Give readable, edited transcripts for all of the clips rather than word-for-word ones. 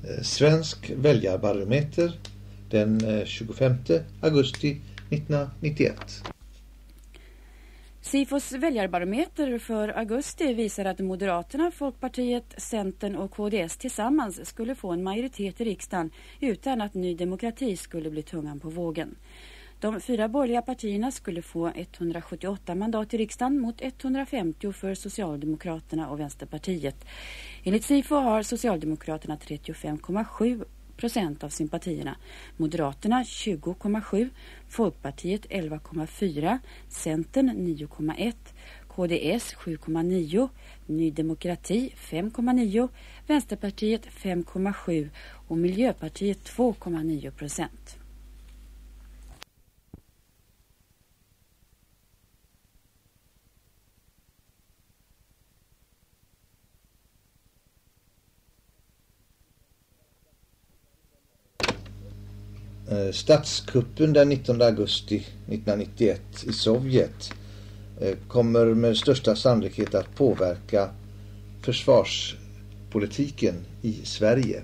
Svensk väljarbarometer den 25 augusti 1991. Sifos väljarbarometer för augusti visar att Moderaterna, Folkpartiet, Centern och KDS tillsammans skulle få en majoritet i riksdagen utan att Ny Demokrati skulle bli tungan på vågen. De 4 borgerliga partierna skulle få 178 mandat i riksdagen mot 150 för Socialdemokraterna och Vänsterpartiet. Enligt Sifo har Socialdemokraterna 35,7% av sympatierna, Moderaterna 20,7%, Folkpartiet 11,4%, Centern 9,1%, KDS 7,9%, Ny Demokrati 5,9%, Vänsterpartiet 5,7% och Miljöpartiet 2,9%. Statskuppen den 19 augusti 1991 i Sovjet kommer med största sannolikhet att påverka försvarspolitiken i Sverige.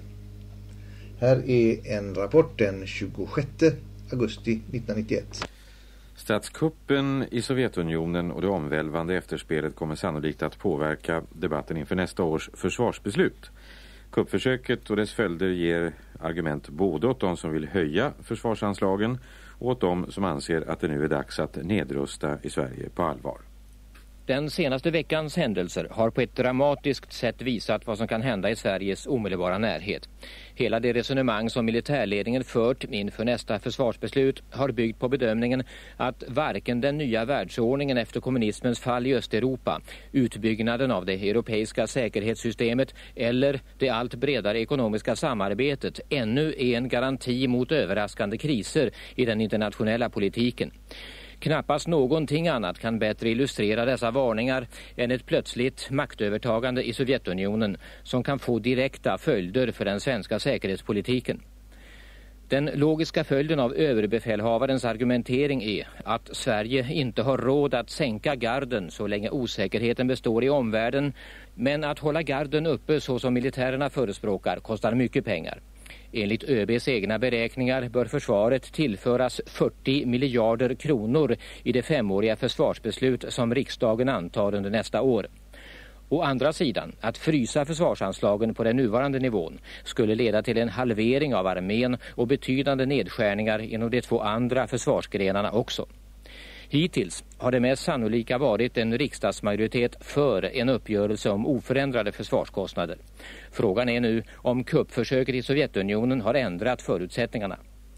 Här är en rapport den 26 augusti 1991. Statskuppen i Sovjetunionen och det omvälvande efterspelet kommer sannolikt att påverka debatten inför nästa års försvarsbeslut. Kuppförsöket och dess följder ger argument både åt de som vill höja försvarsanslagen och åt de som anser att det nu är dags att nedrusta i Sverige på allvar. Den senaste veckans händelser har på ett dramatiskt sätt visat vad som kan hända i Sveriges omedelbara närhet. Hela det resonemang som militärledningen fört inför nästa försvarsbeslut har byggt på bedömningen att varken den nya världsordningen efter kommunismens fall i Östeuropa, utbyggnaden av det europeiska säkerhetssystemet eller det allt bredare ekonomiska samarbetet ännu är en garanti mot överraskande kriser i den internationella politiken. Knappast någonting annat kan bättre illustrera dessa varningar än ett plötsligt maktövertagande i Sovjetunionen som kan få direkta följder för den svenska säkerhetspolitiken. Den logiska följden av överbefälhavarens argumentering är att Sverige inte har råd att sänka garden så länge osäkerheten består i omvärlden, men att hålla garden uppe så som militärerna förespråkar kostar mycket pengar. Enligt ÖBs egna beräkningar bör försvaret tillföras 40 miljarder kronor i det 5-åriga försvarsbeslut som riksdagen antar under nästa år. Å andra sidan, att frysa försvarsanslagen på den nuvarande nivån skulle leda till en halvering av armén och betydande nedskärningar inom de 2 andra försvarsgrenarna också. Hittills har det mest sannolika varit en riksdagsmajoritet för en uppgörelse om oförändrade försvarskostnader. Frågan är nu om kuppförsöket i Sovjetunionen har ändrat förutsättningarna.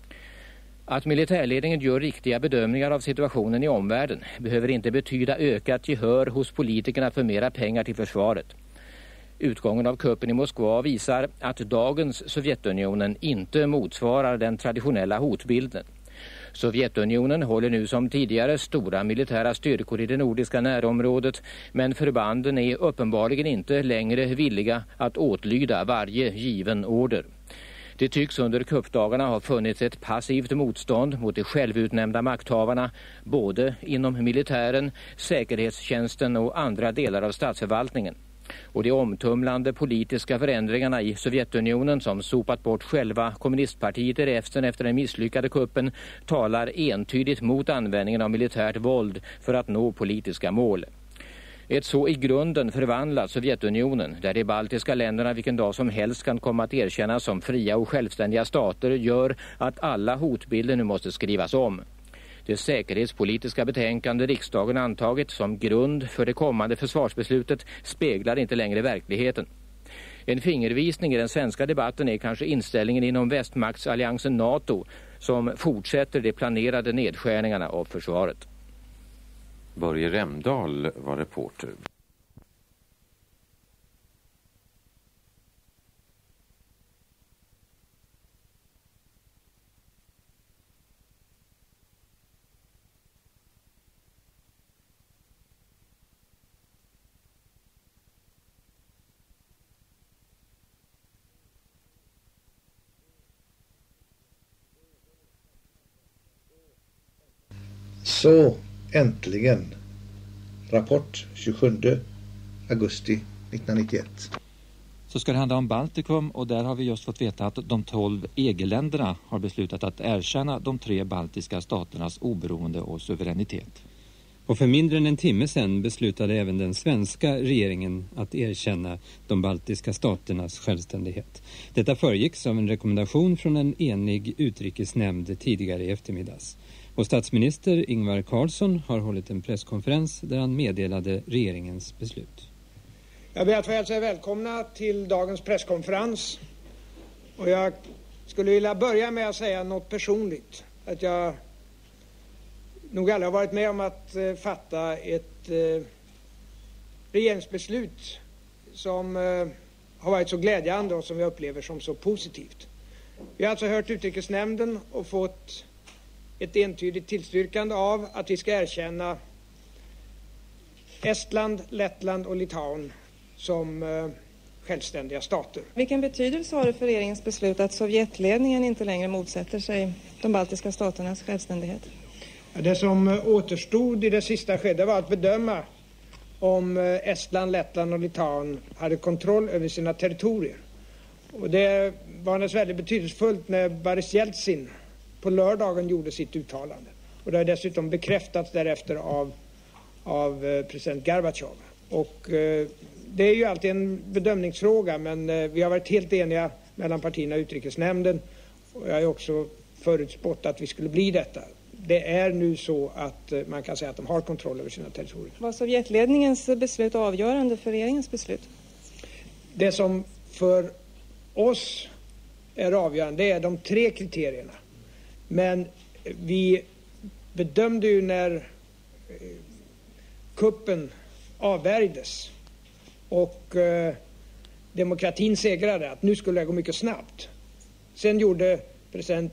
Att militärledningen gör riktiga bedömningar av situationen i omvärlden behöver inte betyda ökat gehör hos politikerna för mera pengar till försvaret. Utgången av kuppen i Moskva visar att dagens Sovjetunionen inte motsvarar den traditionella hotbilden. Sovjetunionen håller nu som tidigare stora militära styrkor i det nordiska närområdet, men förbanden är uppenbarligen inte längre villiga att åtlyda varje given order. Det tycks under kuppdagarna ha funnits ett passivt motstånd mot de självutnämnda makthavarna, både inom militären, säkerhetstjänsten och andra delar av statsförvaltningen. Och de omtumlande politiska förändringarna i Sovjetunionen som sopat bort själva kommunistpartiet i räfsten efter den misslyckade kuppen talar entydigt mot användningen av militärt våld för att nå politiska mål. Ett så i grunden förvandlat Sovjetunionen, där de baltiska länderna vilken dag som helst kan komma att erkännas som fria och självständiga stater, gör att alla hotbilder nu måste skrivas om. Det säkerhetspolitiska betänkande riksdagen antagit som grund för det kommande försvarsbeslutet speglar inte längre verkligheten. En fingervisning i den svenska debatten är kanske inställningen inom västmaktsalliansen NATO som fortsätter de planerade nedskärningarna av försvaret. Börje Remdahl var reporter. Så äntligen. Rapport 27 augusti 1991. så ska det handla om Baltikum, och där har vi just fått veta att de 12 EG-länderna har beslutat att erkänna de 3 baltiska staternas oberoende och suveränitet. Och för mindre än en timme sedan beslutade även den svenska regeringen att erkänna de baltiska staternas självständighet. Detta föregicks av en rekommendation från en enig utrikesnämnd tidigare i eftermiddags. Och statsminister Ingvar Carlsson har hållit en presskonferens där han meddelade regeringens beslut. Jag ber att få hälsa er välkomna till dagens presskonferens. Och jag skulle vilja börja med att säga något personligt. Att jag nog aldrig har varit med om att fatta ett regeringsbeslut som har varit så glädjande och som jag upplever som så positivt. Vi har alltså hört utrikesnämnden och fått ett entydigt tillstyrkande av att vi ska erkänna Estland, Lettland och Litauen som självständiga stater. Vilken betydelse har det för regeringens beslut att Sovjetledningen inte längre motsätter sig de baltiska staternas självständighet? Det som återstod i det sista skedet var att bedöma om Estland, Lettland och Litauen hade kontroll över sina territorier. Och det var naturligtvis väldigt betydelsefullt när Boris Jeltsin på lördagen gjorde sitt uttalande. Och det har dessutom bekräftats därefter av president Gorbatjov. Och det är ju alltid en bedömningsfråga, men vi har varit helt eniga mellan partierna i utrikesnämnden. Och jag har också förutspått att vi skulle bli detta. Det är nu så att man kan säga att de har kontroll över sina territorier. Var Sovjetledningens beslut avgörande för regeringens beslut? Det som för oss är avgörande är de 3 kriterierna. Men vi bedömde ju när kuppen avvärjdes och demokratin segrade att nu skulle det gå mycket snabbt. Sen gjorde president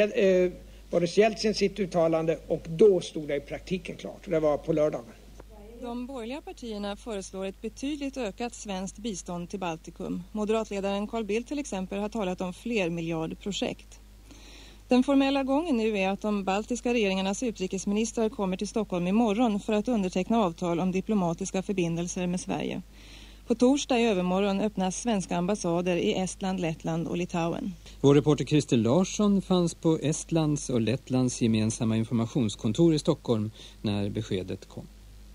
Boris Jeltsin sitt uttalande och då stod det i praktiken klart. Det var på lördagen. De borgerliga partierna föreslår ett betydligt ökat svenskt bistånd till Baltikum. Moderatledaren Carl Bildt till exempel har talat om flermiljardprojekt. Den formella gången nu är att de baltiska regeringarnas utrikesministrar kommer till Stockholm imorgon för att underteckna avtal om diplomatiska förbindelser med Sverige. På torsdag i övermorgon öppnas svenska ambassader i Estland, Lettland och Litauen. Vår reporter Christer Larsson fanns på Estlands och Lettlands gemensamma informationskontor i Stockholm när beskedet kom.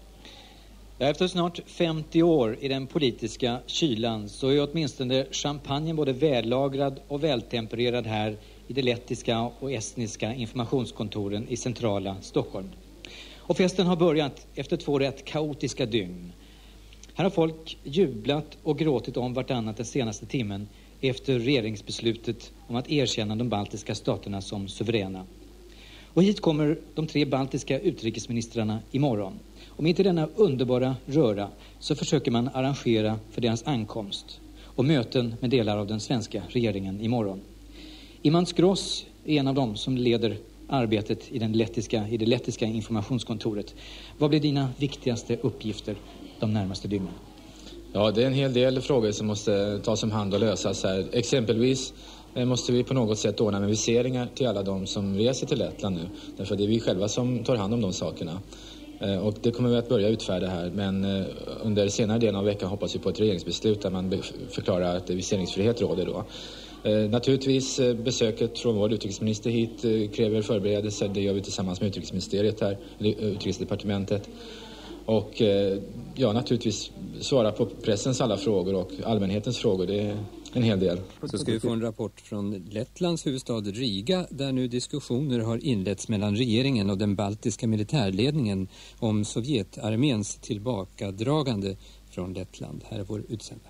Efter snart 50 år i den politiska kylan så är åtminstone champagnen både vällagrad och vältempererad här i de lettiska och estniska informationskontoren i centrala Stockholm. Och festen har börjat efter 2 rätt kaotiska dygn. Här har folk jublat och gråtit om vartannat den senaste timmen efter regeringsbeslutet om att erkänna de baltiska staterna som suveräna. Och hit kommer de 3 baltiska utrikesministrarna imorgon. Och mitt i denna underbara röra så försöker man arrangera för deras ankomst och möten med delar av den svenska regeringen imorgon. Imants Gross är en av dem som leder arbetet i det lettiska informationskontoret. Vad blir dina viktigaste uppgifter de närmaste dygnen? Ja, det är en hel del frågor som måste tas om hand och lösas här. Exempelvis måste vi på något sätt ordna med viseringar till alla de som reser till Lettland nu. Därför det är vi själva som tar hand om de sakerna. Och det kommer vi att börja utfärda här. Men under senare delen av veckan hoppas vi på ett regeringsbeslut där man förklarar att viseringsfrihet råder då. Naturligtvis besöket från vår utrikesminister hit kräver förberedelser. Det gör vi tillsammans med utrikesministeriet här, utrikesdepartementet. Och ja, naturligtvis svara på pressens alla frågor och allmänhetens frågor. Det är en hel del. Så ska vi få en rapport från Lettlands huvudstad Riga där nu diskussioner har inletts mellan regeringen och den baltiska militärledningen om Sovjetarméns tillbakadragande från Lettland. Här är vår utsända.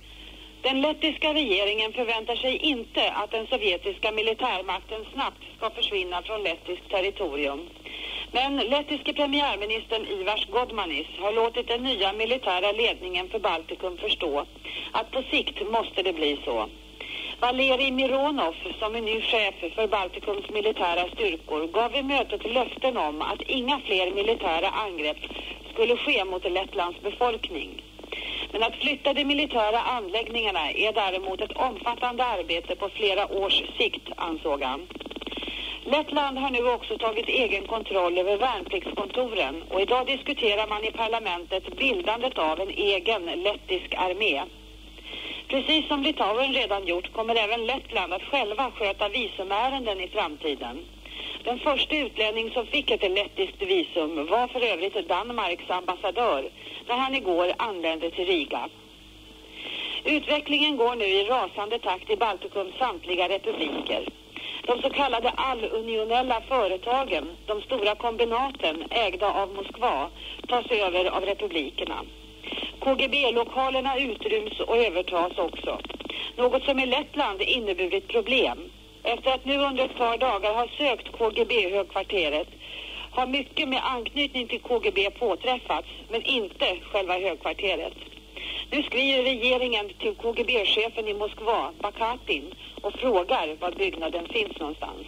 Den lettiska regeringen förväntar sig inte att den sovjetiska militärmakten snabbt ska försvinna från lettiskt territorium. Men lettiske premiärministern Ivars Godmanis har låtit den nya militära ledningen för Baltikum förstå att på sikt måste det bli så. Valerij Mironov, som är ny chef för Baltikums militära styrkor, gav i mötet löften om att inga fler militära angrepp skulle ske mot Lettlands befolkning. Men att flytta de militära anläggningarna är däremot ett omfattande arbete på flera års sikt, ansåg han. Lettland har nu också tagit egen kontroll över värnpliktskontoren och idag diskuterar man i parlamentet bildandet av en egen lettisk armé. Precis som Litauen redan gjort kommer även Lettland att själva sköta visumärenden i framtiden. Den första utlänning som fick ett lettiskt visum var för övrigt Danmarks ambassadör när han igår anlände till Riga. Utvecklingen går nu i rasande takt i Baltikums samtliga republiker. De så kallade allunionella företagen, de stora kombinaten ägda av Moskva, tas över av republikerna. KGB-lokalerna utryms och övertas också. Något som i Lettland inneburit problem. Efter att nu under ett par dagar ha sökt KGB-högkvarteret har mycket med anknytning till KGB påträffats, men inte själva högkvarteret. Nu skriver regeringen till KGB-chefen i Moskva, Bakatin, och frågar var byggnaden finns någonstans.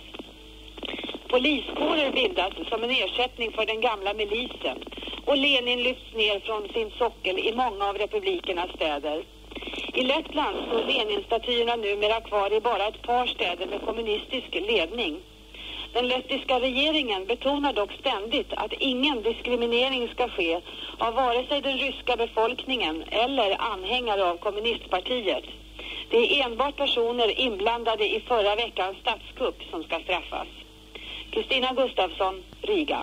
Poliskårer bildas som en ersättning för den gamla milisen och Lenin lyfts ner från sin sockel i många av republikernas städer. I Lettland står Lenin-statyerna numera kvar i bara ett par städer med kommunistisk ledning. Den lettiska regeringen betonar dock ständigt att ingen diskriminering ska ske av vare sig den ryska befolkningen eller anhängare av kommunistpartiet. Det är enbart personer inblandade i förra veckans statskupp som ska straffas. Kristina Gustafsson, Riga.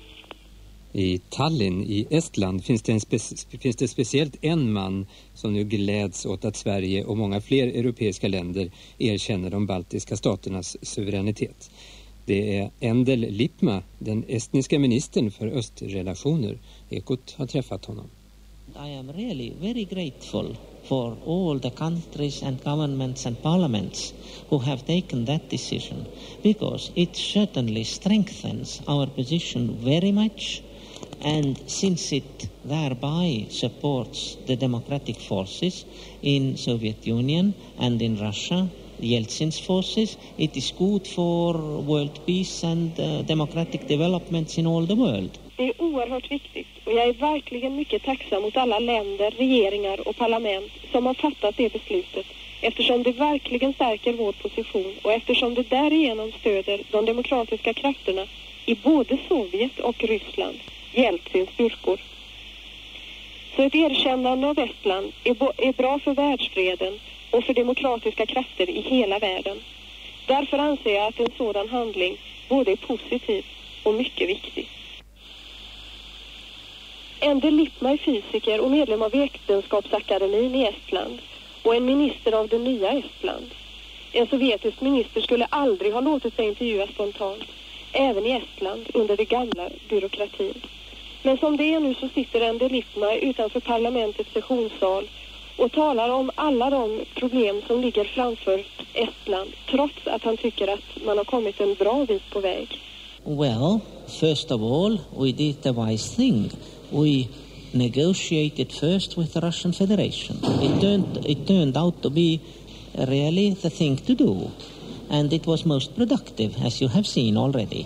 I Tallinn i Estland finns det speciellt en man som nu gläds åt att Sverige och många fler europeiska länder erkänner de baltiska staternas suveränitet. Det är Endel Lipma, den estniska ministern för östrelationer. Ekot har träffat honom. I am really very grateful for all the countries and governments and parliaments who have taken that decision, because it certainly strengthens our position very much, and since it thereby supports the democratic forces in Soviet Union and in Russia, Yeltsin's forces, it is good for world peace and democratic developments in all the world. Det är oerhört viktigt och jag är verkligen mycket tacksam mot alla länder, regeringar och parlament som har fattat det beslutet, eftersom det verkligen stärker vår position och eftersom det därigenom stöder de demokratiska krafterna i både Sovjet och Ryssland, Jeltsins styrkor. Så ett erkännande av Estland är bra för världsfreden och för demokratiska krafter i hela världen. Därför anser jag att en sådan handling både är positiv och mycket viktig. Endel Lipma är fysiker och medlem av Vetenskapsakademin i Estland och en minister av det nya Estland. En sovjetisk minister skulle aldrig ha låtit sig intervjuas spontant, även i Estland under det gamla byråkratin. Men som det är nu så sitter Endel Lipma utanför parlamentets sessionssal och talar om alla de problem som ligger framför Estland, trots att han tycker att man har kommit en bra bit på väg. Well, first of all, we did the wise thing. We negotiated first with the Russian Federation. It turned out to be really the thing to do. And it was most productive, as you have seen already.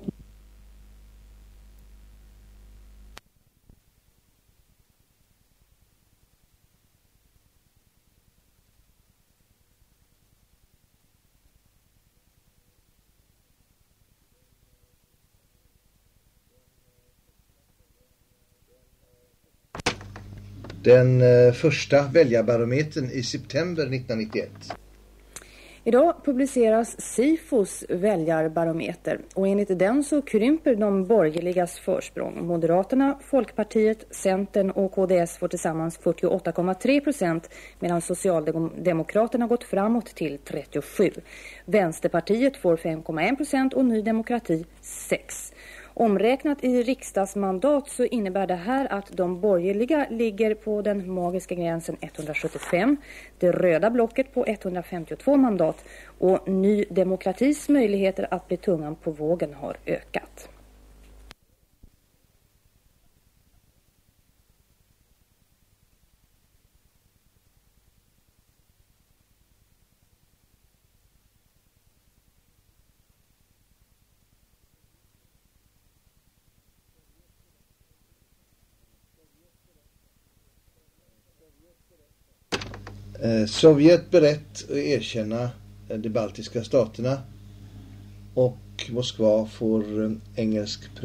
Den första väljarbarometern i september 1991. Idag publiceras SIFOs väljarbarometer och enligt den så krymper de borgerligas försprång. Moderaterna, Folkpartiet, Centern och KDS får tillsammans 48,3% medan Socialdemokraterna gått framåt till 37%. Vänsterpartiet får 5,1% och Ny Demokrati 6%. Omräknat i riksdagsmandat så innebär det här att de borgerliga ligger på den magiska gränsen 175, det röda blocket på 152 mandat och Ny Demokratis möjligheter att bli tungan på vågen har ökat. Sovjet berett att erkänna de baltiska staterna och Moskva får engelsk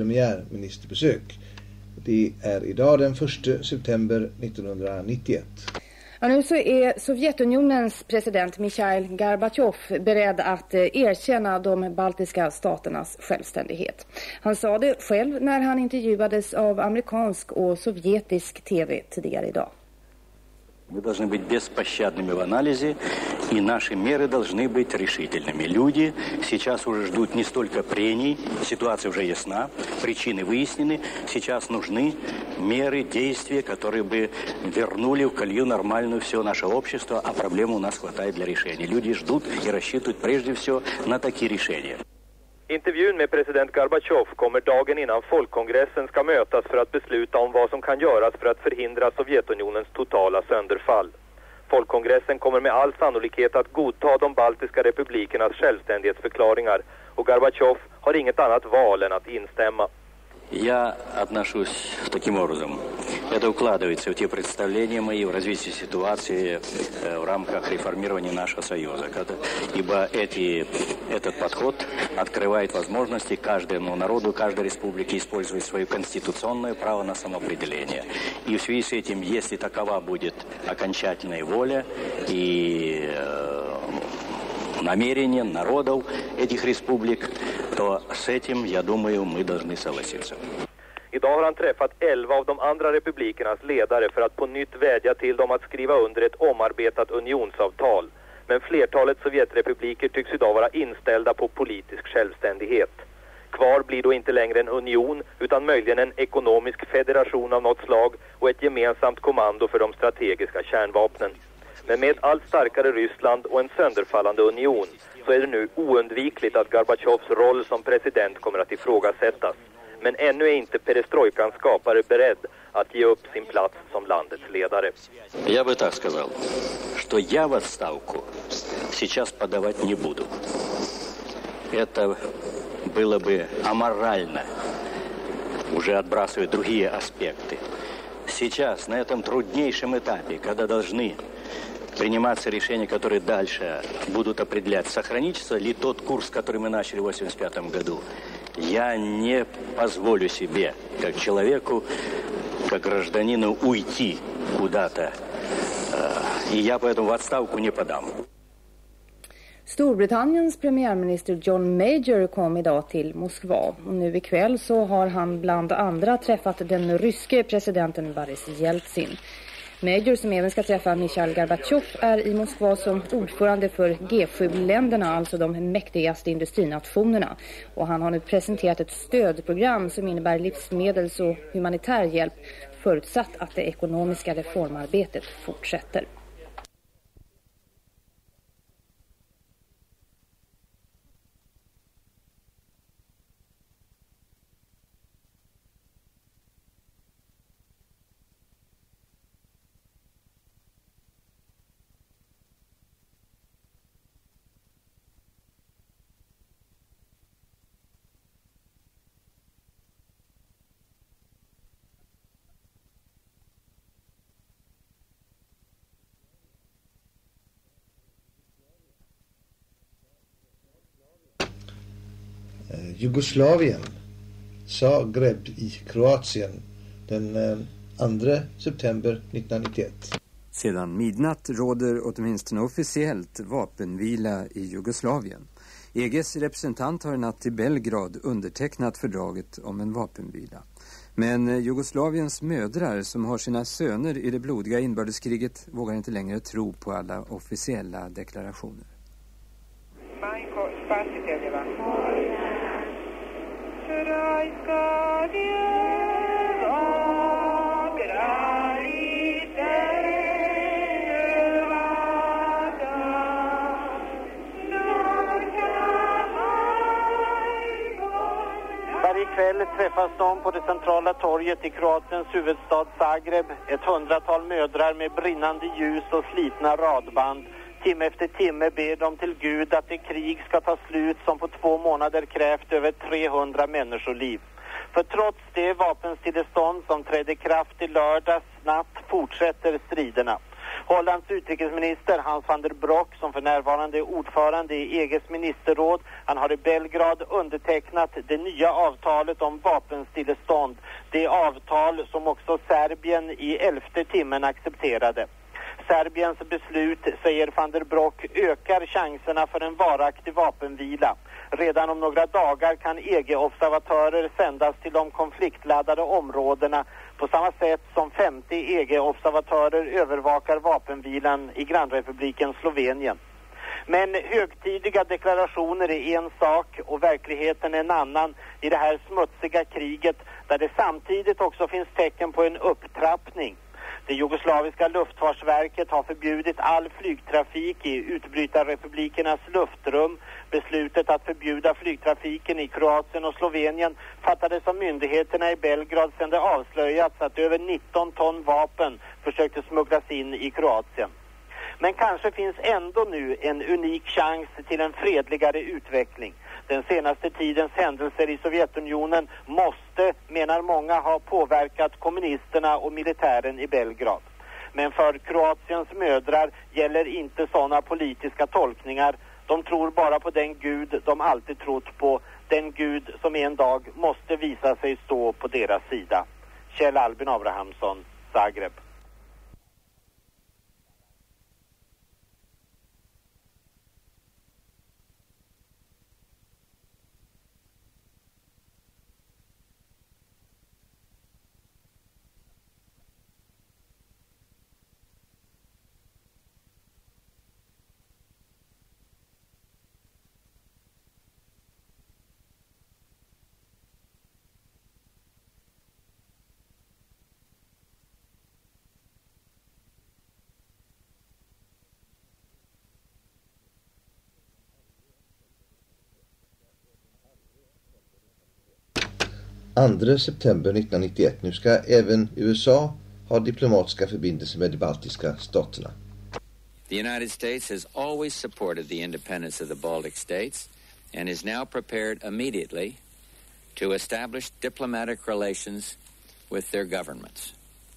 premiärministerbesök. Det är idag den 1 september 1991. Ja, nu så är Sovjetunionens president Mikhail Gorbatjov beredd att erkänna de baltiska staternas självständighet. Han sa det själv när han intervjuades av amerikansk och sovjetisk tv tidigare idag. Мы должны быть беспощадными в анализе, и наши меры должны быть решительными. Люди сейчас уже ждут не столько прений, ситуация уже ясна, причины выяснены. Сейчас нужны меры, действия, которые бы вернули в колею нормальную все наше общество, а проблем у нас хватает для решения. Люди ждут и рассчитывают прежде всего на такие решения. Intervjun med president Gorbatjov kommer dagen innan folkkongressen ska mötas för att besluta om vad som kan göras för att förhindra Sovjetunionens totala sönderfall. Folkkongressen kommer med all sannolikhet att godta de baltiska republikernas självständighetsförklaringar och Gorbatjov har inget annat val än att instämma. Я отношусь таким образом. Это укладывается в те представления мои в развитии ситуации в рамках реформирования нашего Союза. Ибо этот подход открывает возможности каждому народу, каждой республике использовать свое конституционное право на самоопределение. И в связи с этим, если такова будет окончательная воля и намерения народов этих республик, то с этим, я думаю, мы должны согласиться. Idag har han träffat 11 av de andra republikernas ledare för att på nytt vädja till dem att skriva under ett omarbetat unionsavtal. Men flertalet Sovjetrepubliker tycks idag vara inställda på politisk självständighet. Kvar blir då inte längre en union utan möjligen en ekonomisk federation av något slag och ett gemensamt kommando för de strategiska kärnvapnen. Men med ett allt starkare Ryssland och en sönderfallande union så är det nu oundvikligt att Gorbatjovs roll som president kommer att ifrågasättas. Men ännu är inte perestrojkans skapare beredd att ge upp sin plats som landets ledare. Я бы так сказал, что я в отставку сейчас подавать не буду. Это было бы аморально, уже отбрасывая другие аспекты. Сейчас, на этом труднейшем этапе, когда должны приниматься решения, которые дальше будут определять, сохранится ли тот курс, который мы начали в 1985 году, я не позволю себе, как человеку, как гражданину, уйти куда-то. И я поэтому в отставку не подам. Storbritanniens premiärminister John Major kom idag till Moskva. Och nu ikväll så har han bland andra träffat den ryske presidenten Boris Jeltsin. Major, som även ska träffa Mikhail Gorbatjov, är i Moskva som ordförande för G7-länderna, alltså de mäktigaste industrinationerna. Och han har nu presenterat ett stödprogram som innebär livsmedels- och humanitär hjälp, förutsatt att det ekonomiska reformarbetet fortsätter. Jugoslavien, Zagreb i Kroatien den 2 september 1991. Sedan midnatt råder åtminstone officiellt vapenvila i Jugoslavien. EGs representant har natt i Belgrad undertecknat fördraget om en vapenvila. Men Jugoslaviens mödrar som har sina söner i det blodiga inbördeskriget vågar inte längre tro på alla officiella deklarationer. Majko, spasiteljeva. Varje kväll träffas de på det centrala torget i Kroatiens huvudstad Zagreb. Ett 100-tal mödrar med brinnande ljus och slitna radband. Timme efter timme ber de till Gud att det krig ska ta slut som på 2 månader krävt över 300 människoliv. För trots det vapenstillestånd som trädde kraft i lördags natt fortsätter striderna. Hollands utrikesminister Hans van der Broek, som för närvarande är ordförande i EGs ministerråd, han har i Belgrad undertecknat det nya avtalet om vapenstillestånd. Det avtal som också Serbien i 11:e timmen accepterade. Serbiens beslut, säger van der Broek, ökar chanserna för en varaktig vapenvila. Redan om några dagar kan EG-observatörer sändas till de konfliktladdade områdena på samma sätt som 50 EG-observatörer övervakar vapenvilan i grannrepubliken Slovenien. Men högtidliga deklarationer är en sak och verkligheten en annan i det här smutsiga kriget, där det samtidigt också finns tecken på en upptrappning. Det jugoslaviska luftfartsverket har förbjudit all flygtrafik i utbrytarrepublikernas luftrum. Beslutet att förbjuda flygtrafiken i Kroatien och Slovenien fattades av myndigheterna i Belgrad sedan det avslöjats att över 19 ton vapen försökte smugglas in i Kroatien. Men kanske finns ändå nu en unik chans till en fredligare utveckling. Den senaste tidens händelser i Sovjetunionen måste, menar många, ha påverkat kommunisterna och militären i Belgrad. Men för Kroatiens mödrar gäller inte sådana politiska tolkningar. De tror bara på den Gud de alltid trott på. Den Gud som en dag måste visa sig stå på deras sida. Kjell Albin Abrahamsson, Zagreb. ...2 september 1991. Nu ska även USA ha diplomatiska förbindelser med de baltiska staterna. The United States has always supported the independence of the Baltic states and is now prepared immediately to establish diplomatic relations with their governments.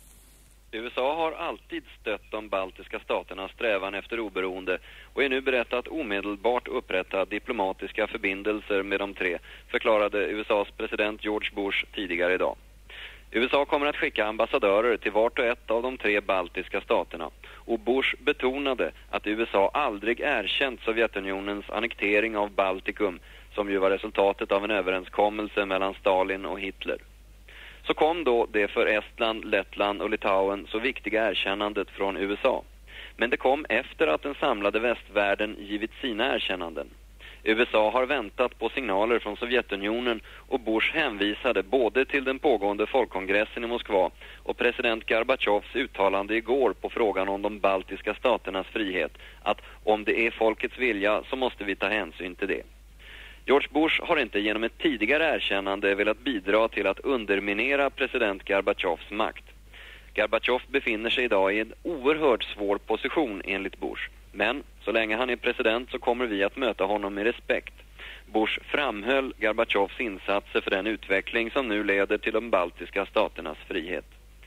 USA har alltid stött de baltiska staternas strävan efter oberoende och är nu berett att omedelbart upprätta diplomatiska förbindelser med de tre, förklarade USAs president George Bush tidigare idag. USA kommer att skicka ambassadörer till vart och ett av de tre baltiska staterna, och Bush betonade att USA aldrig erkänt Sovjetunionens annektering av Baltikum, som ju var resultatet av en överenskommelse mellan Stalin och Hitler. Så kom då det för Estland, Lettland och Litauen så viktiga erkännandet från USA. Men det kom efter att den samlade västvärlden givit sina erkännanden. USA har väntat på signaler från Sovjetunionen, och Bush hänvisade både till den pågående folkkongressen i Moskva och president Gorbatjovs uttalande igår på frågan om de baltiska staternas frihet, att om det är folkets vilja så måste vi ta hänsyn till det. George Bush har inte genom ett tidigare erkännande velat bidra till att underminera president Gorbatjovs makt. Gorbatjov befinner sig idag i en oerhört svår position enligt Bush. Men så länge han är president så kommer vi att möta honom med respekt. Bush framhöll Gorbatjovs insatser för den utveckling som nu leder till de baltiska staternas frihet.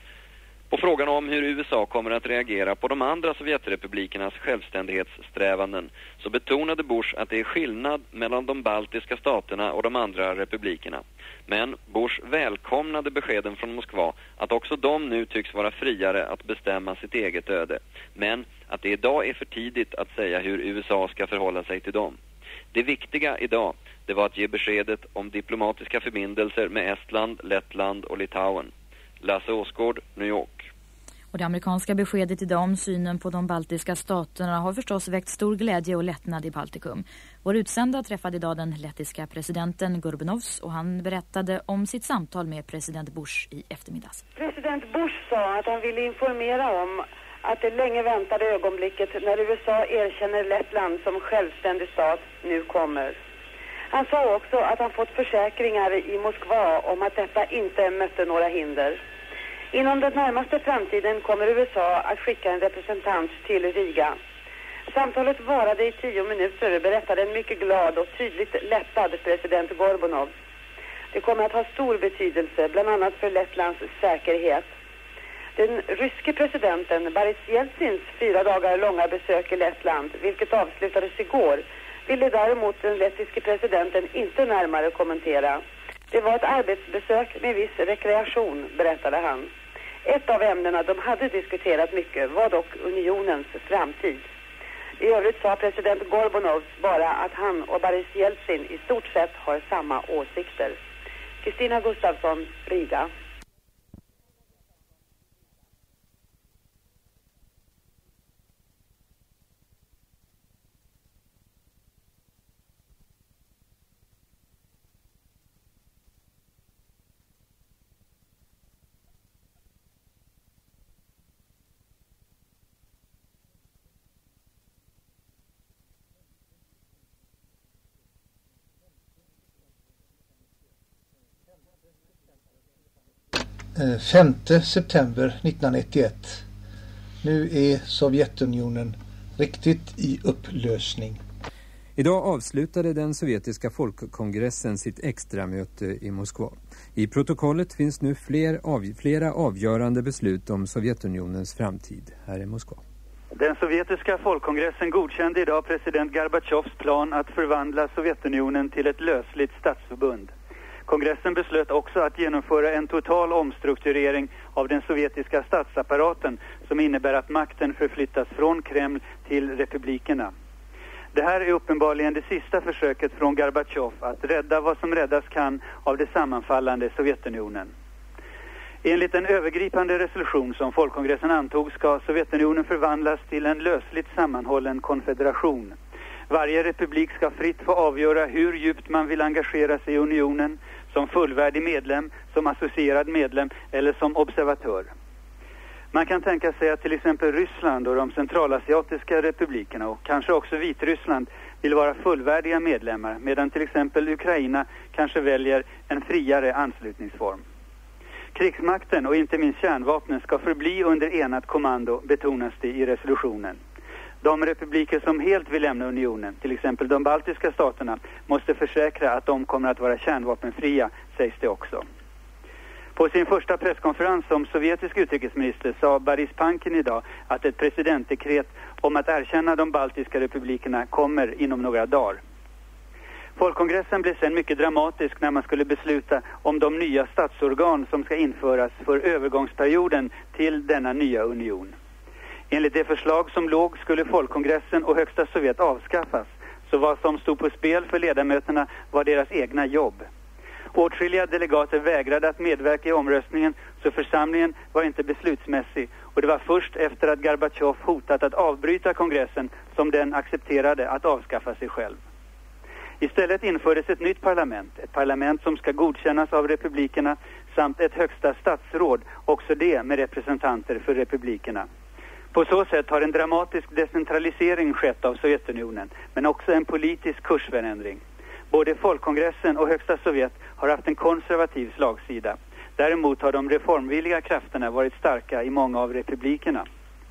På frågan om hur USA kommer att reagera på de andra Sovjetrepublikernas självständighetssträvanden så betonade Bush att det är skillnad mellan de baltiska staterna och de andra republikerna. Men Bush välkomnade beskeden från Moskva att också de nu tycks vara friare att bestämma sitt eget öde. Men att det idag är för tidigt att säga hur USA ska förhålla sig till dem. Det viktiga idag, det var att ge beskedet om diplomatiska förbindelser med Estland, Lettland och Litauen. Lasse Åsgård, New York. Och det amerikanska beskedet idag om synen på de baltiska staterna har förstås väckt stor glädje och lättnad i Baltikum. Vår utsända träffade idag den lettiska presidenten Gorbanovs, och han berättade om sitt samtal med president Bush i eftermiddags. President Bush sa att han ville informera om att det länge väntade ögonblicket när USA erkänner Lettland som självständig stat nu kommer. Han sa också att han fått försäkringar i Moskva om att detta inte mötte några hinder. Inom den närmaste framtiden kommer USA att skicka en representant till Riga. Samtalet varade i 10 minuter, berättade en mycket glad och tydligt lättad president Gorbanov. Det kommer att ha stor betydelse, bland annat för Lettlands säkerhet. Den ryske presidenten Boris Jeltsins 4 dagar långa besök i Lettland, vilket avslutades igår, ville däremot den lettiske presidenten inte närmare kommentera. Det var ett arbetsbesök med viss rekreation, berättade han. Ett av ämnena de hade diskuterat mycket var dock unionens framtid. I övrigt sa president Gorbanov bara att han och Boris Jeltsin i stort sett har samma åsikter. Kristina Gustafsson, Riga. Den 5 september 1991. Nu är Sovjetunionen riktigt i upplösning. Idag avslutade den sovjetiska folkkongressen sitt extramöte i Moskva. I protokollet finns nu flera avgörande beslut om Sovjetunionens framtid här i Moskva. Den sovjetiska folkkongressen godkände idag president Gorbatjovs plan att förvandla Sovjetunionen till ett lösligt statsförbund. Kongressen beslöt också att genomföra en total omstrukturering av den sovjetiska statsapparaten som innebär att makten förflyttas från Kreml till republikerna. Det här är uppenbarligen det sista försöket från Gorbatjov att rädda vad som räddas kan av det sammanfallande Sovjetunionen. Enligt en övergripande resolution som folkkongressen antog ska Sovjetunionen förvandlas till en lösligt sammanhållen konfederation. Varje republik ska fritt få avgöra hur djupt man vill engagera sig i unionen, som fullvärdig medlem, som associerad medlem eller som observatör. Man kan tänka sig att till exempel Ryssland och de centralasiatiska republikerna och kanske också Vitryssland vill vara fullvärdiga medlemmar, medan till exempel Ukraina kanske väljer en friare anslutningsform. Krigsmakten och inte minst kärnvapnen ska förbli under enat kommando, betonas det i resolutionen. De republiker som helt vill lämna unionen, till exempel de baltiska staterna, måste försäkra att de kommer att vara kärnvapenfria, sägs det också. På sin första presskonferens som sovjetisk utrikesminister sa Boris Pankin idag att ett presidentdekret om att erkänna de baltiska republikerna kommer inom några dagar. Folkkongressen blev sen mycket dramatisk när man skulle besluta om de nya statsorgan som ska införas för övergångsperioden till denna nya union. Enligt det förslag som låg skulle folkkongressen och högsta Sovjet avskaffas, så vad som stod på spel för ledamöterna var deras egna jobb. Åtskilliga delegater vägrade att medverka i omröstningen, så församlingen var inte beslutsmässig, och det var först efter att Gorbatjov hotat att avbryta kongressen som den accepterade att avskaffa sig själv. Istället infördes ett nytt parlament, ett parlament som ska godkännas av republikerna, samt ett högsta statsråd, också det med representanter för republikerna. På så sätt har en dramatisk decentralisering skett av Sovjetunionen, men också en politisk kursförändring. Både folkkongressen och högsta Sovjet har haft en konservativ slagsida. Däremot har de reformvilliga krafterna varit starka i många av republikerna.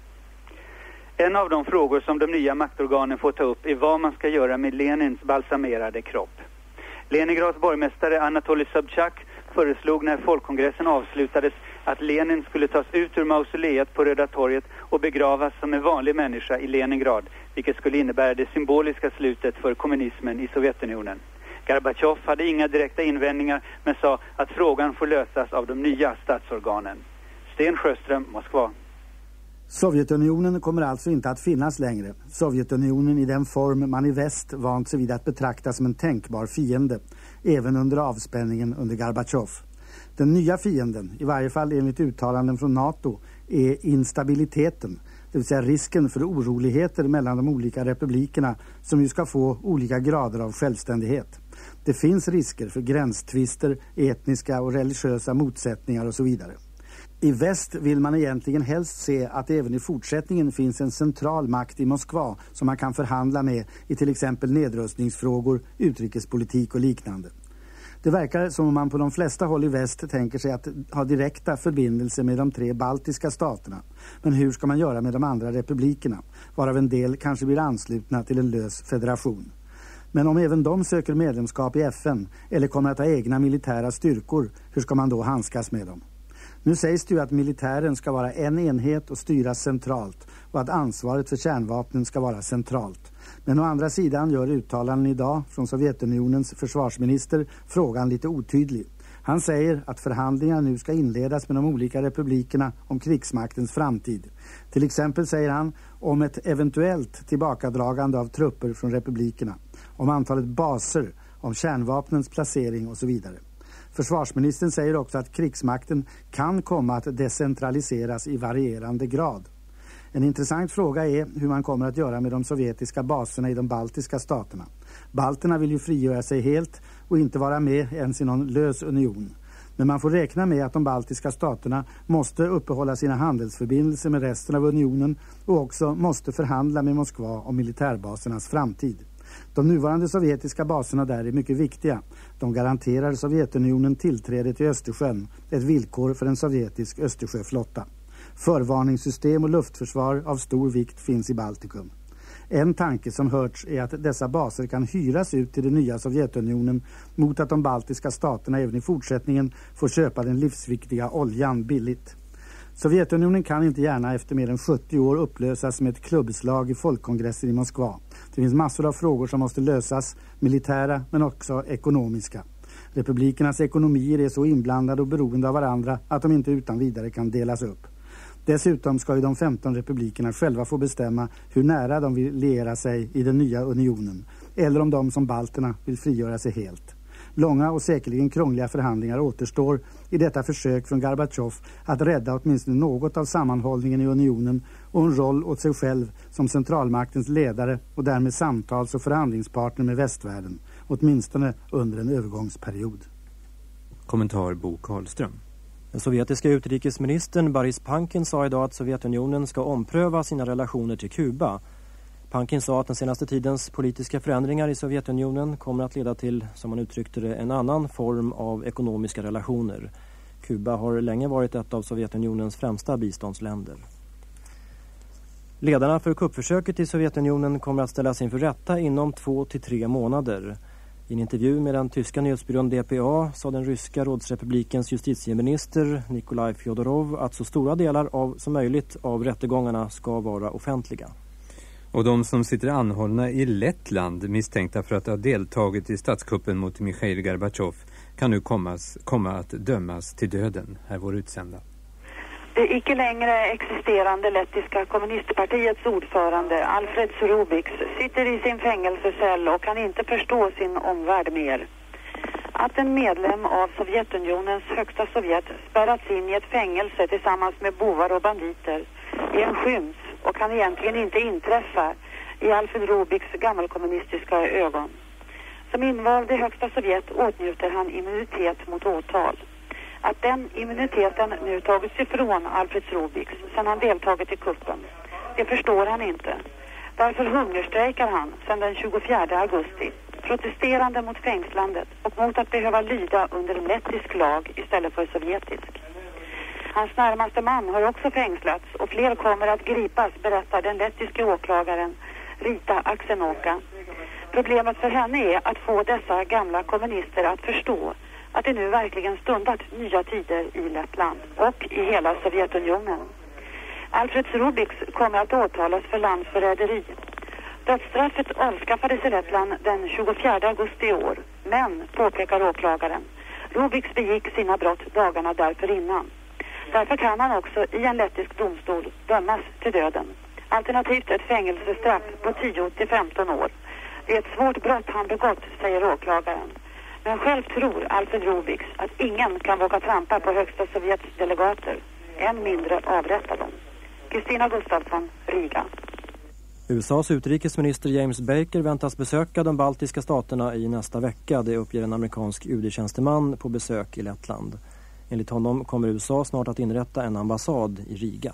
En av de frågor som de nya maktorganen får ta upp är vad man ska göra med Lenins balsamerade kropp. Leningrads borgmästare Anatoly Sobchak föreslog när folkkongressen avslutades att Lenin skulle tas ut ur mausoleet på Röda torget och begravas som en vanlig människa i Leningrad, vilket skulle innebära det symboliska slutet för kommunismen i Sovjetunionen. Gorbatjov hade inga direkta invändningar men sa att frågan får lösas av de nya statsorganen. Sten Sjöström, Moskva. Sovjetunionen kommer alltså inte att finnas längre. Sovjetunionen i den form man i väst vant sig vid att betrakta som en tänkbar fiende, även under avspänningen under Gorbatjov. Den nya fienden, i varje fall enligt uttalanden från NATO, är instabiliteten, det vill säga risken för oroligheter mellan de olika republikerna som ju ska få olika grader av självständighet. Det finns risker för gränstvister, etniska och religiösa motsättningar och så vidare. I väst vill man egentligen helst se att det även i fortsättningen finns en central makt i Moskva som man kan förhandla med i till exempel nedrustningsfrågor, utrikespolitik och liknande. Det verkar som om man på de flesta håll i väst tänker sig att ha direkta förbindelser med de 3 baltiska staterna. Men hur ska man göra med de andra republikerna, varav en del kanske blir anslutna till en lös federation? Men om även de söker medlemskap i FN eller kommer att ha egna militära styrkor, hur ska man då handskas med dem? Nu sägs det ju att militären ska vara en enhet och styras centralt och att ansvaret för kärnvapnen ska vara centralt. Men å andra sidan gör uttalanden idag från Sovjetunionens försvarsminister frågan lite otydlig. Han säger att förhandlingar nu ska inledas med de olika republikerna om krigsmaktens framtid. Till exempel säger han om ett eventuellt tillbakadragande av trupper från republikerna, om antalet baser, om kärnvapnens placering och så vidare. Försvarsministern säger också att krigsmakten kan komma att decentraliseras i varierande grad. En intressant fråga är hur man kommer att göra med de sovjetiska baserna i de baltiska staterna. Balterna vill ju frigöra sig helt och inte vara med ens i någon lös union. Men man får räkna med att de baltiska staterna måste uppehålla sina handelsförbindelser med resten av unionen och också måste förhandla med Moskva om militärbasernas framtid. De nuvarande sovjetiska baserna där är mycket viktiga. De garanterar Sovjetunionen tillträde till Östersjön, ett villkor för en sovjetisk Östersjöflotta. Förvarningssystem och luftförsvar av stor vikt finns i Baltikum. En tanke som hörts är att dessa baser kan hyras ut till den nya Sovjetunionen mot att de baltiska staterna även i fortsättningen får köpa den livsviktiga oljan billigt. Sovjetunionen kan inte gärna efter mer än 70 år upplösas med ett klubbslag i folkkongressen i Moskva. Det finns massor av frågor som måste lösas, militära men också ekonomiska. Republikernas ekonomier är så inblandade och beroende av varandra att de inte utan vidare kan delas upp. Dessutom ska ju de 15 republikerna själva få bestämma hur nära de vill liera sig i den nya unionen, eller om de som balterna vill frigöra sig helt. Långa och säkerligen krångliga förhandlingar återstår i detta försök från Gorbatjov att rädda åtminstone något av sammanhållningen i unionen och en roll åt sig själv som centralmaktens ledare och därmed samtals- och förhandlingspartner med västvärlden, åtminstone under en övergångsperiod. Kommentar Bo Karlström. Den sovjetiska utrikesministern Boris Pankin sa idag att Sovjetunionen ska ompröva sina relationer till Kuba. Pankin sa att den senaste tidens politiska förändringar i Sovjetunionen kommer att leda till, som man uttryckte det, en annan form av ekonomiska relationer. Kuba har länge varit ett av Sovjetunionens främsta biståndsländer. Ledarna för kuppförsöket i Sovjetunionen kommer att ställas inför rätta inom 2 till 3 månader. I en intervju med den tyska nyhetsbyrån DPA sa den ryska rådsrepublikens justitieminister Nikolaj Fjodorov att så stora delar som möjligt av rättegångarna ska vara offentliga. Och de som sitter anhållna i Lettland misstänkta för att ha deltagit i statskuppen mot Mikhail Gorbatjov kan nu komma att dömas till döden, är vår utsända. Det icke längre existerande lettiska kommunistpartiets ordförande Alfred Rubiks sitter i sin fängelsecell och kan inte förstå sin omvärld mer. Att en medlem av Sovjetunionens högsta sovjet spärrats in i ett fängelse tillsammans med bovar och banditer är en skymf och kan egentligen inte inträffa i Alfred Rubiks gammalkommunistiska ögon. Som invald i högsta Sovjet åtnjuter han immunitet mot åtal. Att den immuniteten nu tagits ifrån Alfred Rubiks sedan han deltagit i kuppen, det förstår han inte. Därför hungerstrejkar han sedan den 24 augusti, protesterande mot fängslandet och mot att behöva lyda under lettisk lag istället för sovjetisk. Hans närmaste man har också fängslats och fler kommer att gripas, berättar den lettiska åklagaren Rita Aksenoka. Problemet för henne är att få dessa gamla kommunister att förstå att det nu verkligen stundat nya tider i Lettland och i hela Sovjetunionen. Alfred Rubiks kommer att åtalas för landsförräderi. Dödsstraffet avskaffades i Lettland den 24 augusti i år. Men, påpekar åklagaren, Rubiks begick sina brott dagarna därför innan. Därför kan han också i en lettisk domstol dömas till döden. Alternativt ett fängelsestraff på 10 till 15 år. Det är ett svårt brott han begått, säger åklagaren. Men själv tror Alfred Rubiks att ingen kan våga trampa på högsta Sovjets delegater. Än mindre avrätta dem. Kristina Gustafsson, Riga. USAs utrikesminister James Baker väntas besöka de baltiska staterna i nästa vecka. Det uppger en amerikansk UD-tjänsteman på besök i Lettland. Enligt honom kommer USA snart att inrätta en ambassad i Riga.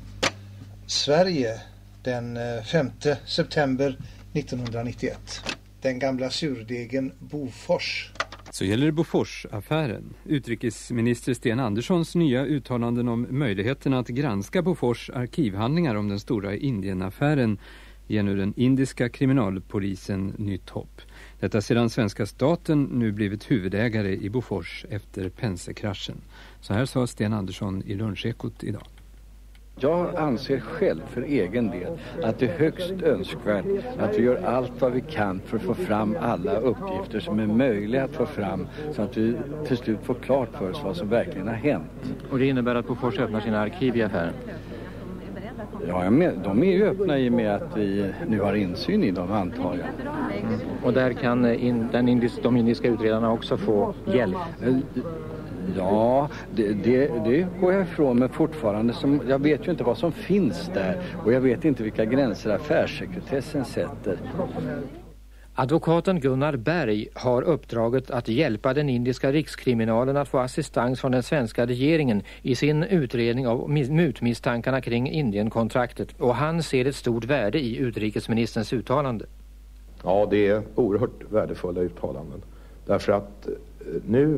Sverige den 5 september 1991. den gamla surdegen Bofors. Så gäller Bofors-affären. Utrikesminister Sten Anderssons nya uttalanden om möjligheten att granska Bofors arkivhandlingar om den stora Indienaffären ger nu den indiska kriminalpolisen nytt hopp. Detta sedan svenska staten nu blivit huvudägare i Bofors efter Pensekraschen. Så här sa Sten Andersson i Lunchekot idag. Jag anser själv för egen del att det är högst önskvärt att vi gör allt vad vi kan för att få fram alla uppgifter som är möjliga att få fram så att vi till slut får klart för oss vad som verkligen har hänt. Och det innebär att Bofors öppnar sina arkiv i affären? Ja, de är ju öppna i och med att vi nu har insyn i dem, antar jag. Och där kan de indiska utredarna också få hjälp? Ja, det går jag ifrån, men fortfarande jag vet ju inte vad som finns där och jag vet inte vilka gränser affärssekretessen sätter. Advokaten Gunnar Berg har uppdraget att hjälpa den indiska rikskriminalen att få assistans från den svenska regeringen i sin utredning av mutmisstankarna kring Indienkontraktet, och han ser ett stort värde i utrikesministerns uttalande. Ja, det är oerhört värdefulla uttalanden. Därför att nu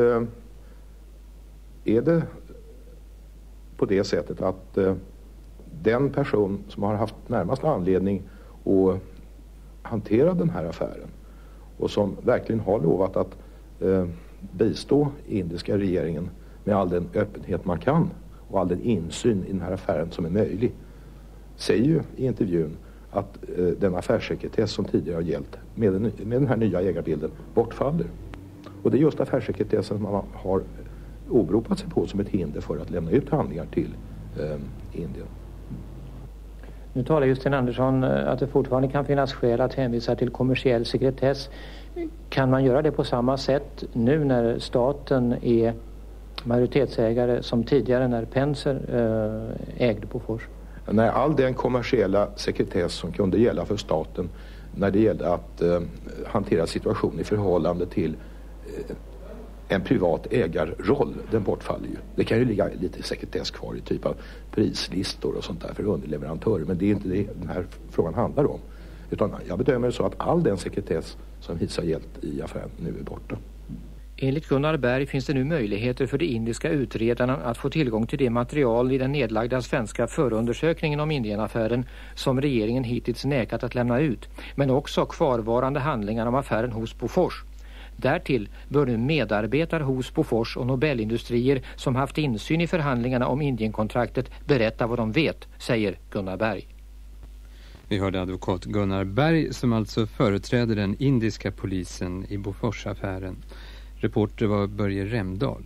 är det på det sättet att den person som har haft närmast anledning att hantera den här affären och som verkligen har lovat att bistå indiska regeringen med all den öppenhet man kan och all den insyn i den här affären som är möjlig, säger ju i intervjun att den affärssekretess som tidigare har gällt med den här nya ägarbilden bortfaller. Och det är just affärssekretessen man har åberopat sig på som ett hinder för att lämna ut handlingar till Indien. Nu talar ju Sten Andersson att det fortfarande kan finnas skäl att hänvisa till kommersiell sekretess. Kan man göra det på samma sätt nu när staten är majoritetsägare som tidigare när Penser ägde Bofors? Nej, all den kommersiella sekretess som kunde gälla för staten när det gällde att hantera situation i förhållande till en privat ägarroll, den bortfaller ju. Det kan ju ligga lite sekretess kvar i typ av prislistor och sånt där för underleverantörer, men det är inte det den här frågan handlar om. Utan jag bedömer det så att all den sekretess som hittills har gällt i affären nu är borta. Enligt Gunnar Berg finns det nu möjligheter för de indiska utredarna att få tillgång till det material i den nedlagda svenska förundersökningen om Indienaffären som regeringen hittills nekat att lämna ut, men också kvarvarande handlingar om affären hos Bofors. Därtill bör nu medarbetare hos Bofors och Nobelindustrier som haft insyn i förhandlingarna om Indienkontraktet berätta vad de vet, säger Gunnar Berg. Vi hörde advokat Gunnar Berg som alltså företräder den indiska polisen i Bofors-affären. Reporter var Börje Remdahl.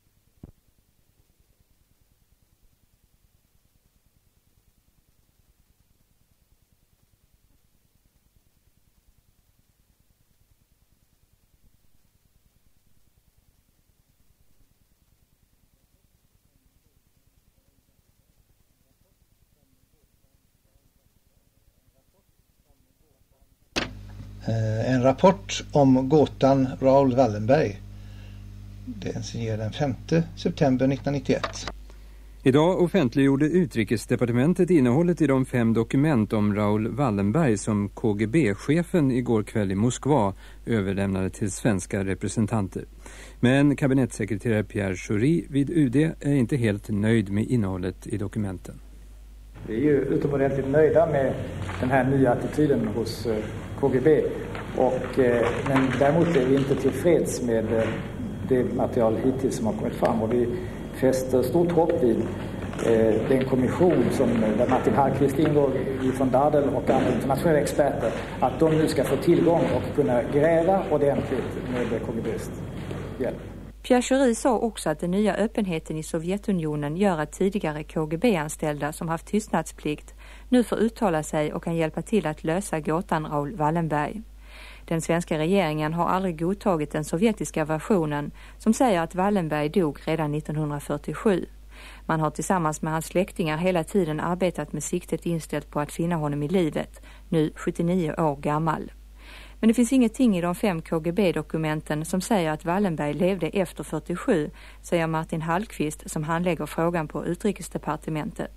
En rapport om gåtan Raoul Wallenberg. Den signerar den 5 september 1991. Idag offentliggjorde Utrikesdepartementet innehållet i de 5 dokument om Raoul Wallenberg som KGB-chefen igår kväll i Moskva överlämnade till svenska representanter. Men kabinettssekreterare Pierre Schori vid UD är inte helt nöjd med innehållet i dokumenten. Vi är ju utomordentligt nöjda med den här nya attityden hos KGB. Men däremot är vi inte tillfreds med det material hittills som har kommit fram. Och vi fäster stort hopp vid den kommission där Martin Hallqvist ingår från Dardel och andra internationella experter, att de nu ska få tillgång och kunna gräva ordentligt med KGBs hjälp. Pierre Schori sa också att den nya öppenheten i Sovjetunionen gör att tidigare KGB-anställda som haft tystnadsplikt nu får uttala sig och kan hjälpa till att lösa gåtan Raoul Wallenberg. Den svenska regeringen har aldrig godtagit den sovjetiska versionen som säger att Wallenberg dog redan 1947. Man har tillsammans med hans släktingar hela tiden arbetat med siktet inställt på att finna honom i livet, nu 79 år gammal. Men det finns ingenting i de 5 KGB-dokumenten som säger att Wallenberg levde efter 47, säger Martin Hallqvist som handlägger frågan på Utrikesdepartementet.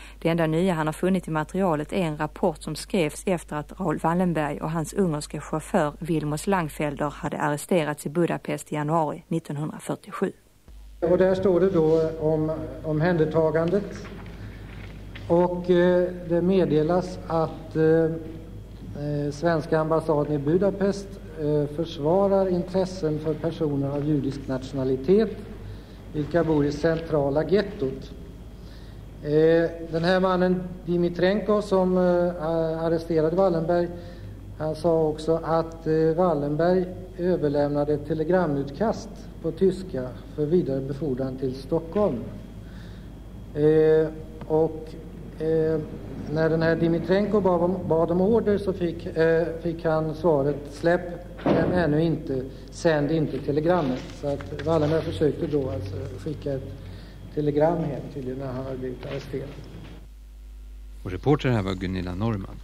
Det enda nya han har funnit i materialet är en rapport som skrevs efter att Raoul Wallenberg och hans ungerske chaufför Vilmos Langfelder hade arresterats i Budapest i januari 1947. Och där står det då om omhändertagandet. Och det meddelas att svenska ambassaden i Budapest försvarar intressen för personer av judisk nationalitet vilka bor i centrala gettot. Den här mannen Dimitrenko som arresterade Wallenberg, han sa också att Wallenberg överlämnade ett telegramutkast på tyska för vidare befordran till Stockholm. När den här Dimitrenko bad om order så fick han svaret: släpp den ännu inte, sänd inte telegrammet. Så att Wallenberg försökte då alltså skicka ett telegram hem tydligen när han hade blivit arresterad. Och reporter här var Gunilla Norman.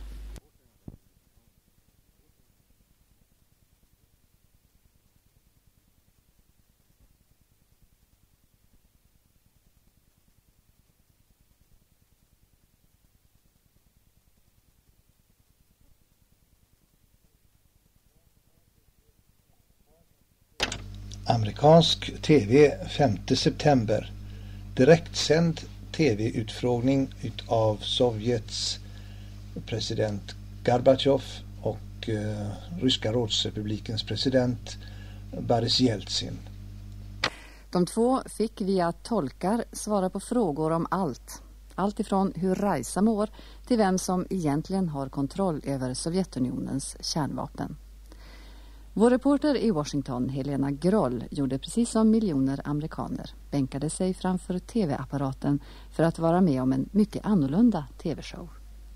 Amerikansk TV 5 september. Direktsänd TV-utfrågning av Sovjets president Gorbatjov och Ryska rådsrepublikens president Boris Jeltsin. De två fick via tolkar svara på frågor om allt. Allt ifrån hur Reisa mår till vem som egentligen har kontroll över Sovjetunionens kärnvapen. Vår reporter i Washington, Helena Groll, gjorde precis som miljoner amerikaner. Bänkade sig framför tv-apparaten för att vara med om en mycket annorlunda tv-show.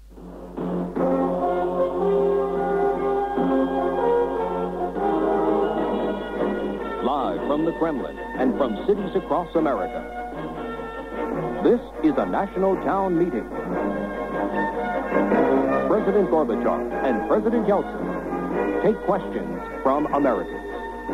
Live from the Kremlin and from cities across America. This is a national town meeting. President Gorbachev and President Yeltsin take questions from Americans.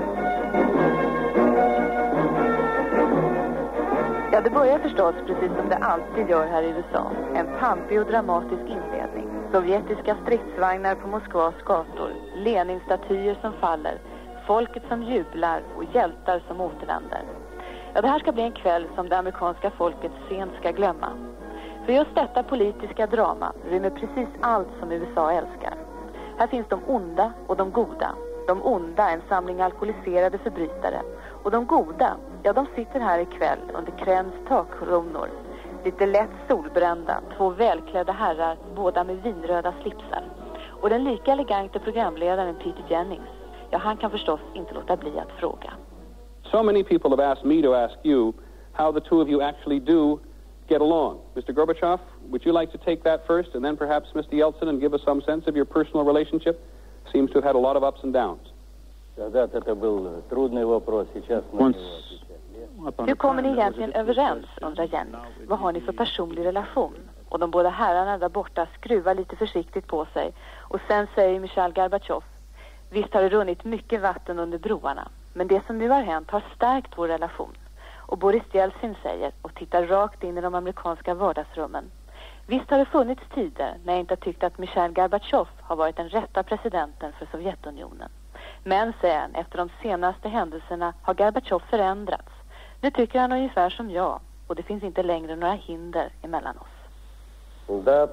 Ja, det börjar förstås precis som det alltid gör här i USA. En pampig och dramatisk inledning. Sovjetiska stridsvagnar på Moskvas gator. Lenin-statyer som faller. Folket som jublar och hjältar som återvänder. Ja, det här ska bli en kväll som det amerikanska folket sent ska glömma. För just detta politiska drama rymmer precis allt som USA älskar. Här finns de onda och de goda. De onda, en samling alkoholiserade förbrytare. Och de goda, ja, de sitter här ikväll under Kremls takkronor. Lite lätt solbrända, två välklädda herrar, båda med vinröda slipsar. Och den lika elegante programledaren Peter Jennings, ja, han kan förstås inte låta bli att fråga. So many people have asked me to ask you how the two of you actually do get along. Mr. Gorbachev, would you like to take that first, and then perhaps Mr. Yeltsin, and give us some sense of your personal relationship? Seems to have had a lot of ups and downs. Hur kommer ni egentligen överens, undrar Jenny. Vad har ni för personlig relation? Och de båda herrarna där borta skruvar lite försiktigt på sig. Och sen säger Mikhail Gorbachev: visst har det runnit mycket vatten under broarna, men det som nu har hänt har stärkt vår relation. Och Boris Jeltsin säger, och tittar rakt in i de amerikanska vardagsrummen: visst har det funnits tider när jag inte tyckt att Mikhail Gorbachev har varit den rätta presidenten för Sovjetunionen. Men, säger han, efter de senaste händelserna har Gorbachev förändrats. Nu tycker han ungefär som jag, och det finns inte längre några hinder emellan oss. Yes.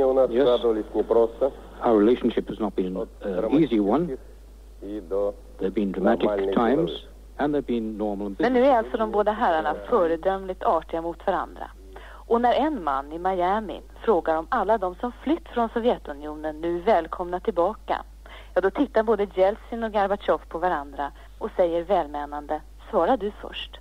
Our relationship has not been an easy one. There have been dramatic times, and there have been normal. Men nu är alltså de båda herrarna föredömligt artiga mot varandra. Och när en man i Miami frågar om alla de som flytt från Sovjetunionen nu är välkomna tillbaka, ja, då tittar både Jeltsin och Gorbachev på varandra och säger välmenande: svara du först.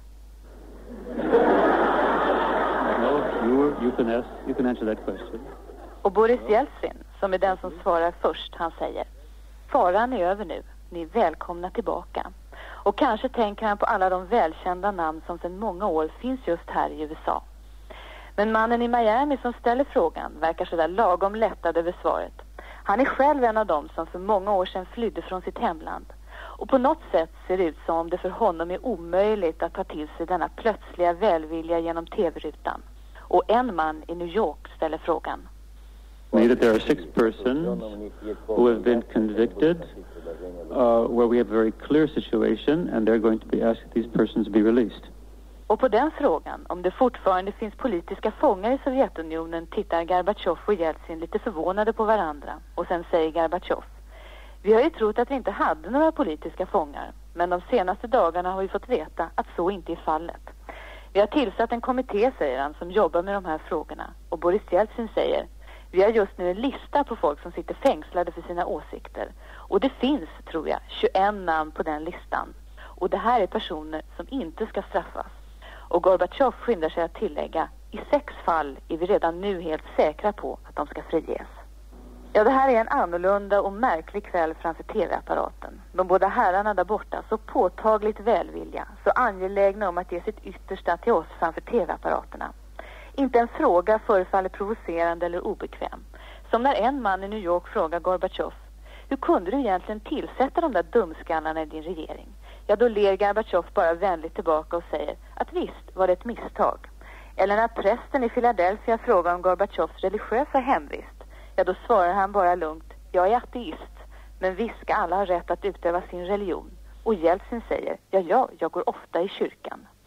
You can answer that question. Och Boris Jeltsin, som är den som svarar först, han säger: faran är över nu, ni är välkomna tillbaka. Och kanske tänker han på alla de välkända namn som sedan många år finns just här i USA. Men mannen i Miami som ställer frågan verkar sådär lagom lättad över svaret. Han är själv en av dem som för många år sedan flydde från sitt hemland. Och på något sätt ser det ut som om det för honom är omöjligt att ta till sig denna plötsliga välvilja genom tv-rutan. Och en man i New York ställer frågan. That there are 6 persons who have been convicted where we have a very clear situation and they're going to be asked these persons to be released. Och på den frågan, om det fortfarande finns politiska fångar i Sovjetunionen, tittar Gorbatjov och Jeltsin lite förvånade på varandra. Och sen säger Gorbatjov: vi har ju trott att vi inte hade några politiska fångar, men de senaste dagarna har vi fått veta att så inte är fallet. Vi har tillsatt en kommitté, säger han, som jobbar med de här frågorna. Och Boris Jeltsin säger: vi har just nu en lista på folk som sitter fängslade för sina åsikter. Och det finns, tror jag, 21 namn på den listan. Och det här är personer som inte ska straffas. Och Gorbatjov skyndar sig att tillägga: i 6 fall är vi redan nu helt säkra på att de ska friges. Ja, det här är en annorlunda och märklig kväll framför tv-apparaten. De båda herrarna där borta, så påtagligt välvilliga, så angelägna om att ge sitt yttersta till oss framför tv-apparaterna. Inte en fråga förefaller provocerande eller obekväm. Som när en man i New York frågar Gorbatjov: hur kunde du egentligen tillsätta de där dumskallarna i din regering? Ja, då ler Gorbatjov bara vänligt tillbaka och säger att visst var det ett misstag. Eller när prästen i Philadelphia frågar om Gorbatjovs religiösa hemvist, ja då svarar han bara lugnt: jag är ateist, men visst ska alla ha rätt att utöva sin religion. Och Jeltsin säger: ja, jag går ofta i kyrkan.